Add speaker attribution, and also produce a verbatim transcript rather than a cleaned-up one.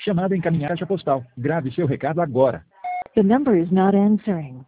Speaker 1: Chamada encaminhar caixa postal. Grave seu recado agora.
Speaker 2: The number is not answering.